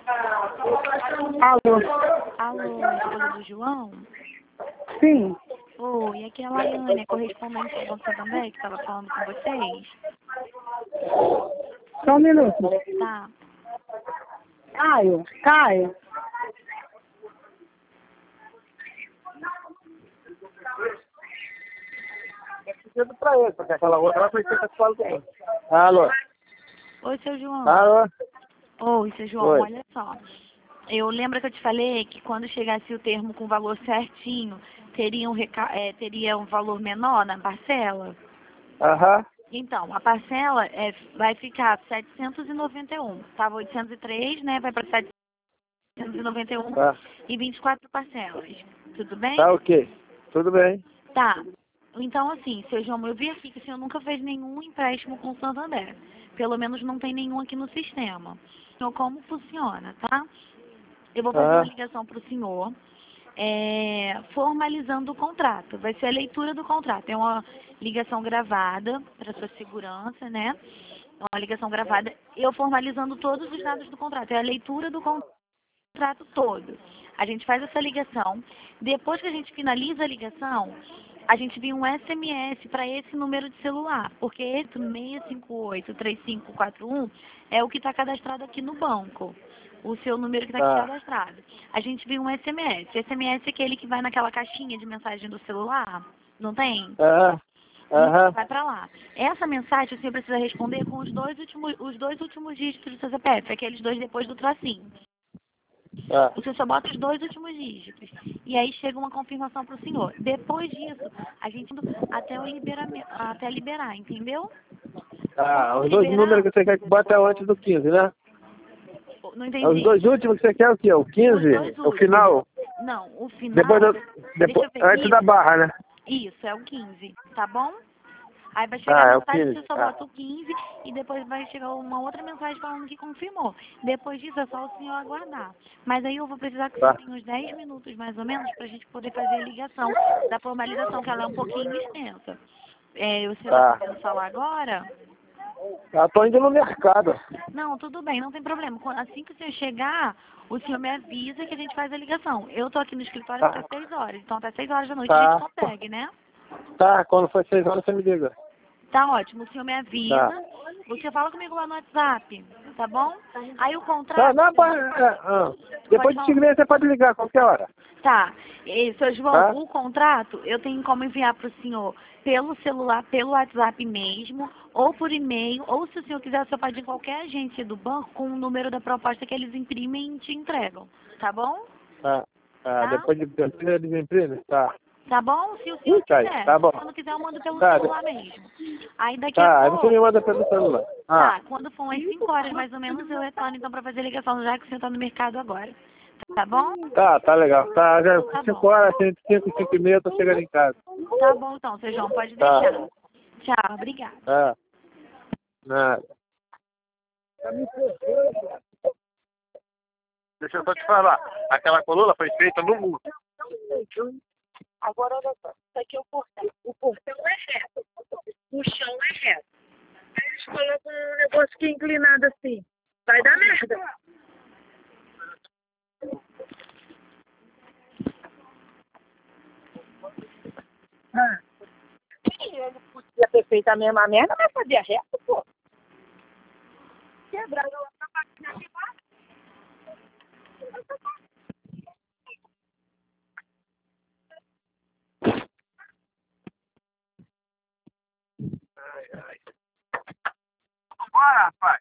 Alô? Alô, esposa do João? Sim. Oi, aqui é a Laiane, a correspondente do Banco Santander, que estava falando com vocês. Só um minuto. Tá. Caio. Pedindo pra ele, porque aquela outra ela foi feita só com ele. Alô? Oi, seu João. Alô? Oi, seu João, Oi. olha só. Eu lembro que eu te falei que quando chegasse o termo com o valor certinho, teria um valor menor na parcela? Aham. Então, a parcela vai ficar 791. Estava 803, né? Vai para 791 Tá. e 24 parcelas. Tudo bem? Tá ok. Tudo bem. Tá. Então, assim, seu João, eu vi aqui que o senhor nunca fez nenhum empréstimo com o Santander. Pelo menos não tem nenhum aqui no sistema. Então, como funciona, tá? Eu vou fazer uma Aham. ligação para o senhor, formalizando o contrato. Vai ser a leitura do contrato. É uma ligação gravada para sua segurança, né? É uma ligação gravada. Eu formalizando todos os dados do contrato. É a leitura do contrato todo. A gente faz essa ligação. Depois que a gente finaliza a ligação, a gente envia um SMS para esse número de celular, porque esse 658-3541 é o que está cadastrado aqui no banco. O seu número que está aqui Tá. cadastrado. A gente envia um SMS. SMS é aquele que vai naquela caixinha de mensagem do celular. Não tem? Aham. Aham. Vai para lá. Essa mensagem você precisa responder com os dois últimos dígitos do seu CPF, aqueles dois depois do tracinho. Tá. O senhor só bota os dois últimos dígitos. E aí chega uma confirmação para o senhor. Depois disso, a gente até liberar, entendeu? Tá. Os dois Liberar, números que você quer que bota é o antes do 15, né? não Os entendi. dois últimos que você quer é o quê? O Os 15? dois O últimos. final? Não, o final. Depois do, Deixa eu ver. antes da barra, né? Isso, é o 15, tá bom? Aí vai chegar Ah, a é o mensagem, 15. você só Tá. bota o 15 e depois vai chegar uma outra mensagem falando que confirmou. Depois disso é só o senhor aguardar. Mas aí eu vou precisar que o senhor Tá. tenha uns 10 minutos mais ou menos pra gente poder fazer a ligação da formalização, que ela é um pouquinho extensa. O senhor tá Tá. podendo falar agora? Eu tô indo no mercado. Não, tudo bem, não tem problema. Assim que o senhor chegar, o senhor me avisa que a gente faz a ligação. Eu tô aqui no escritório até Tá. 6 horas, então até 6 horas da noite a gente Tá. consegue, né? Tá, quando for 6 horas você me liga. Tá ótimo, o senhor me Tá. avisa, você fala comigo lá no WhatsApp, tá bom? Aí o Tá, contrato... não, depois de falar. 5 meses você pode ligar a qualquer hora. Tá, e, seu João, Tá? o contrato eu tenho como enviar para o senhor pelo celular, pelo WhatsApp mesmo, ou por e-mail, ou se o senhor quiser, o senhor pode ir em qualquer agência do banco com o número da proposta que eles imprimem e te entregam, tá bom? Tá. Tá. Tá? Depois de desemprego? Tá. Tá bom? Se o senhor Tá, quiser. tá bom. Se não quiser, eu mando pelo Tá. celular mesmo. Aí daqui a Tá, aí você me pouco... manda pelo celular. Tá, quando for umas 5 horas mais ou menos, eu retorno então para fazer a ligação, já que você está no mercado agora. Tá bom? Tá legal. Tá, já Tá 5 bom. horas, 5 e meia, eu tô chegando em casa. Tá bom então, seu João, pode Tá. deixar. Tchau, obrigada. Tá. Nada. Deixa eu só te falar. Aquela coluna foi feita no muro. Agora, olha só. Isso aqui é o portão. O portão é reto. O chão é reto. Aí eles colocam um negócio que é inclinado assim. Vai dar merda. Ele podia ter feito a mesma merda, mas fazia reto, pô. Quebrando outra máquina de baixo. Bora, rapaz.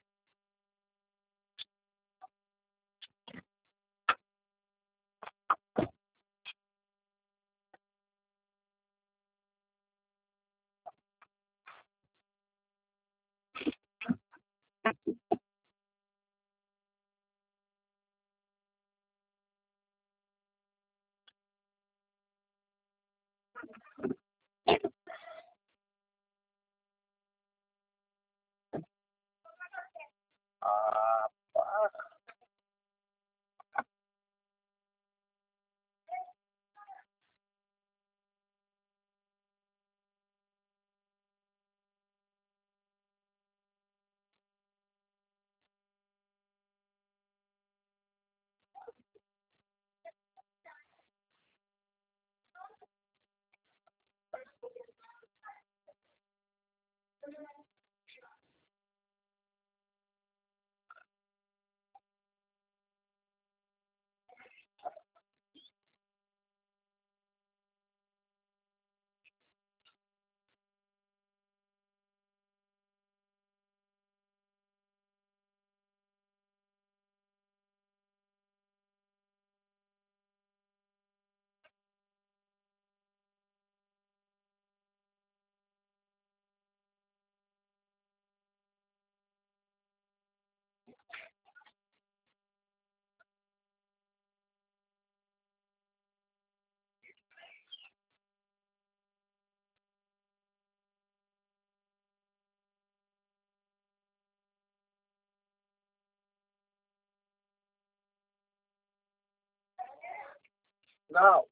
Não.